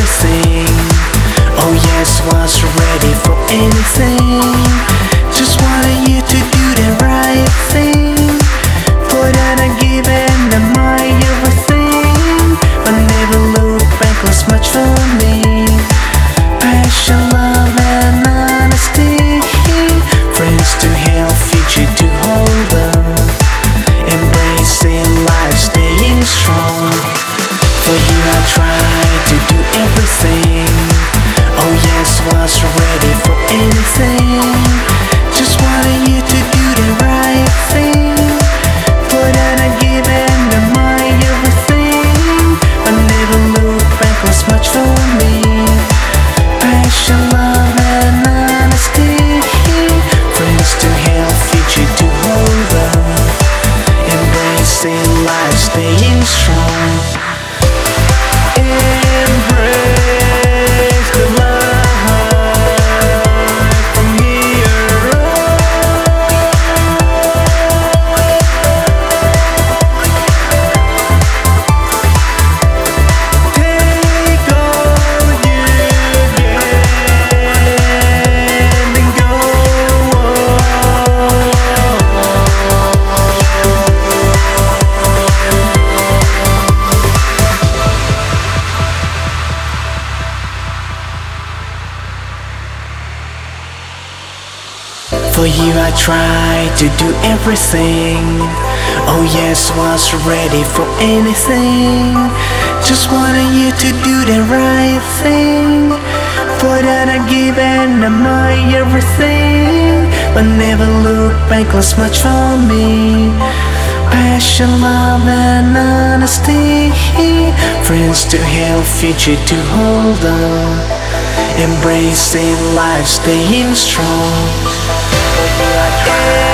everything. Oh yes, was ready for anything. Just wanted you to do the right thing. Put out a give and a my everything. But never look back, was much for me. Passion, love and honesty. Friends to help, future to hold on. Embracing life, staying strong. For you I tried to do everything. Oh yes, was ready for anything. Just wanted you to do the right thing. Put out a give and a my everything. But never look back, was much for me. Passion, love and honesty. Friends to help, future to hold on. Embracing life, staying strong. Embrace the life from here on. Take all you get and go on. For you I tried to do everything. Oh yes, was ready for anything. Just wanted you to do the right thing. Put out a give and a my everything. But never look back, was much for me. Passion, love and honesty. Friends to help, future to hold on. Embracing life, staying strong. For you I tried